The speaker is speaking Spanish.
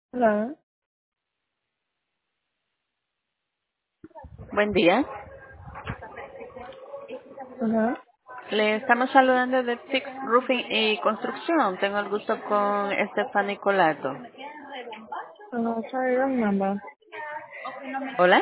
Hola. Buen día. Ajá. Le estamos saludando de Fix Roofing y Construcción. Tengo el gusto con Stephanie Colato. Sorry, wrong number. Hola.